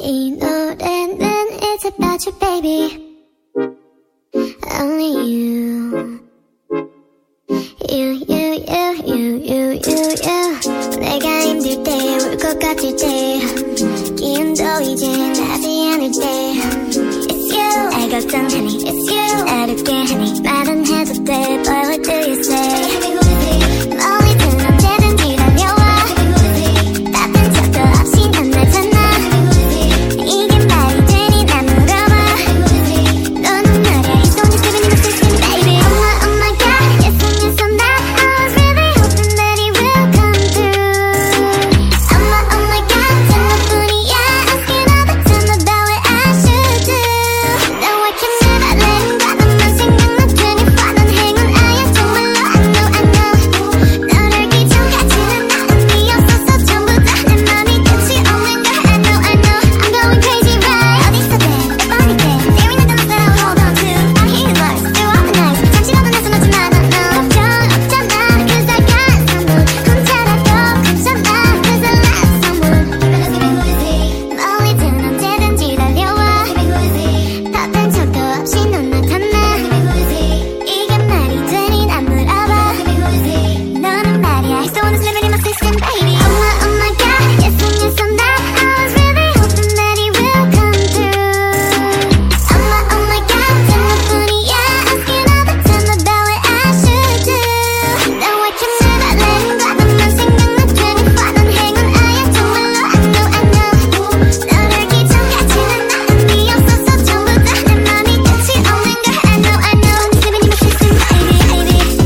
이 노래는 It's about you baby Only you 내가 힘들 때 울 것 같을 때 기운도 이제 나지 않을 때 It's you 날 걱정하니 It's you 어렵게 하니 말은 해도 돼 Boy what do you say 멀리든 언제든지 달려와 따뜻한 척도 없이 난 날 찾나 이게 말이 되니 난 물어봐 너는 말야 It's only living in the system baby Oh my god Yes yes I'm not I was really hoping that it will come through Oh my god 전 너뿐이야 Asking all the time about what I should do No I can never let him go 너만 생각만 24 넌 행운아야 정말로 I know 너를 귀찮게지는 마음이 없어서 전부 다 내 맘이 끝이 없는 걸 I know I'm going crazy right 어디서든 몇 번이든 Staring at the lights that I would hold on to I hear your voice through all the nights 잠시라도 내 손 놓지 마 no 걱정 없잖아 Cause I got someone 혼자라도 괜찮아 Cause I love someone 멀리든 언제든지 달려와 답한 척도 없이 넌 나타나 이게 말이 되니 난 물어봐 너는 말이야 It's the one that's living in my system baby Oh my god Yes I'm not I was really hoping that it will come through Oh my god 전 너뿐이야 Asking all the time about what I should do No I can never let him go 너만 생각만 24 넌 행운아야 정말로 I know 너를 귀찮게지는 마음이 없어서 전부 다 내 맘이 끝이 없는 걸 I know It's living in my system baby I'm going crazy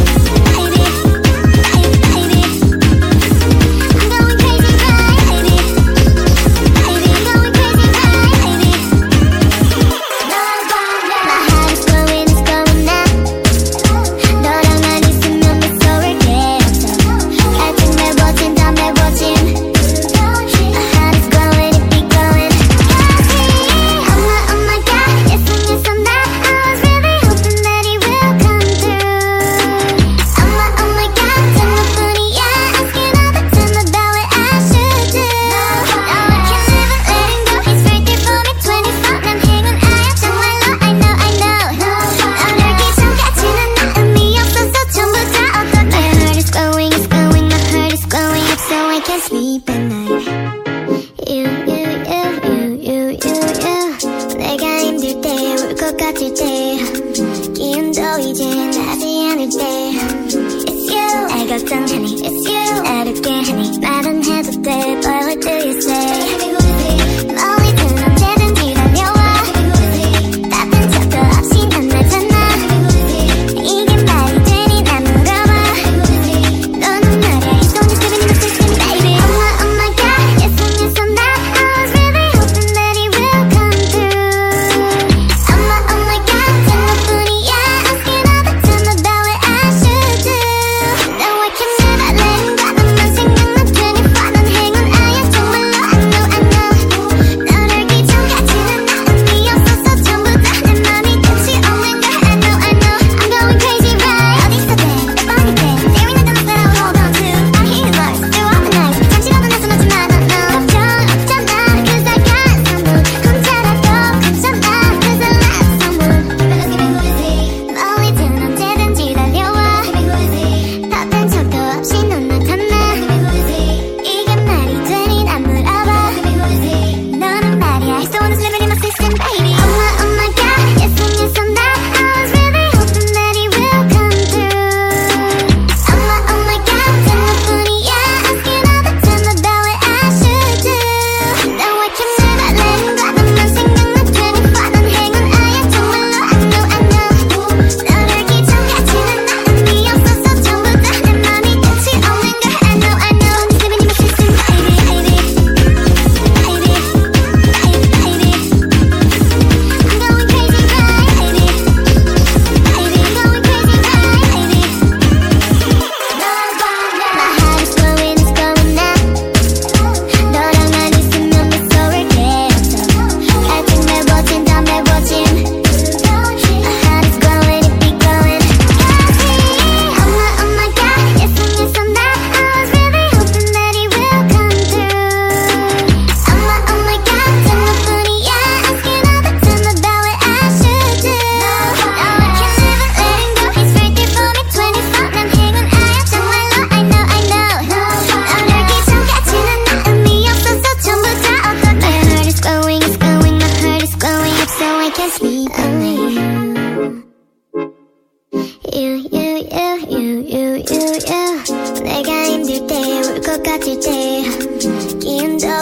right My heart is going now 너랑만 있으면 무서울 게 없어 아직 매워진 다 매워진 My heart is going it be going crazy Oh my god Yes I'm not I was really hoping that it will come through Oh my god 전 너뿐이야 Asking all the time about what I should do No I can never let him go He's right there for me 24 난 행운아야 정말로 I know 너를 귀찮게지는 마음이 없어서 전부 다 어떡해 My heart is going my heart is going up so I can't sleep at night You 내가 힘들 때 울 것 같을 때 기운도 이제 나지 않을 때 It's you 날 걱정하니 It's you 어렵게 하니 말은 해도 돼 Boy what do you say 멀리든 언제든지 달려와 따뜻한 척도 없이 난 날 찾나 이게 말이 되니 난 물어봐 너는 말야 It's only living in the system baby Oh my god Yes I'm not I was really hoping that it will come through Oh my god 전 너뿐이야 Asking all the time about what I should do No I can never let him go 너만 생각만 24 넌 행운아야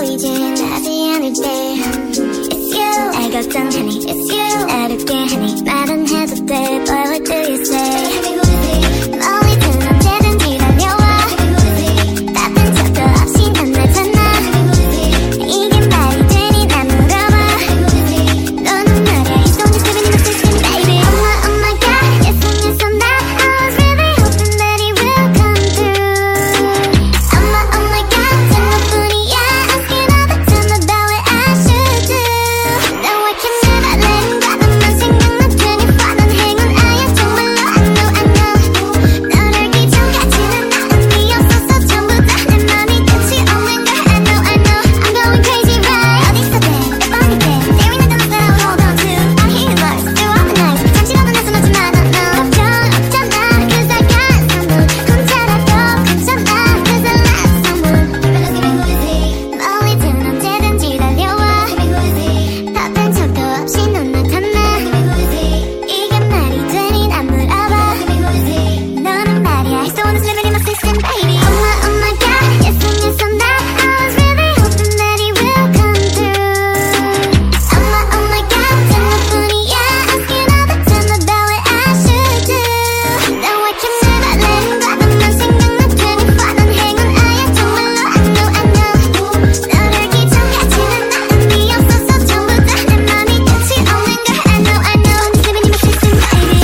이젠 하지 않을 때 It's you 날 걱정하니 It's you 어렵게 하니 말은 해도 돼 But what do you say 멀리 든 언제든지 달려와 답은 척도 없이 넌 나잖아 이게 말이 되니 난 물어봐 너는 말야 이 손이 쓰는 것 system baby Oh my god yes and yes and that I was really hoping that it will come through Oh my god 된 것뿐이야 asking all the time about what I should do No I can never let him go 너만 생각나 24 넌 행운 아야 정말로 I know 너를 기전까지는 나음이 없어서 전부 다 내 맘이 끝이 없는 걸 I know I'm going crazy right 어디서든 몇 번이든 There ain't nothing that I'll hold on to I'm hearing voice through all the night 잠시라도 내 손 놓지 마 no 걱정 없잖아 Cause I got someone 혼자라도 괜찮아 Cause I love someone 멀리 든 언제든지 달려와 답은 척도 없이 넌 나타나 이게 말이 되니 난 물어봐 너는 말이야 I still wanna slip it in my system baby Oh my god yes and yes and that I was really hoping that it will come through Oh my god 된 것뿐이야 asking all the time about what I should do No I can never let him go 너만 생각나 24 넌 행운 아야 정말로 I know 너를 기전까지는 나음이 없어서 전부 다 내 맘이 끝이 없는 걸 I know I'm living in my system baby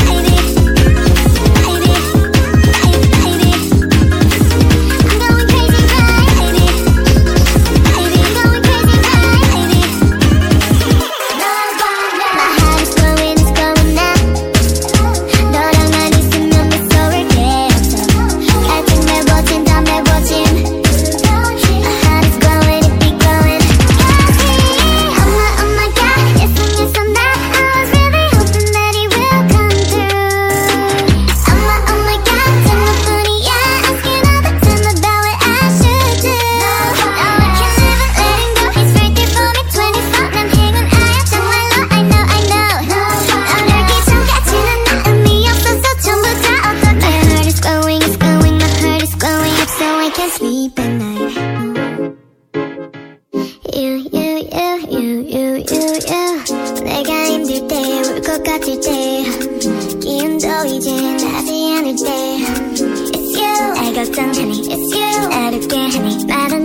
I'm going crazy right baby I'm going crazy right baby My heart is going now 너랑만 있으면 무서울게 없어 갈등 매워진 다 매워짐 My heart is growing it be growing Oh my god yes and yes and that I was really hoping that it will come through Oh my god 된 것뿐이야 asking all the time about what I should do No I can never let him go He's right there for me 24 난 행운 아야 정말로 I know 너를 기전까지는 나음이 없어서 전부 다 어떡해 My heart is going my heart is going up so I can't sleep at night You 내가 힘들 때 울 것 같을 때 기운도 이젠 나지 않을 때 It's you 날 걱정하니 It's you 어렵게 하니 말은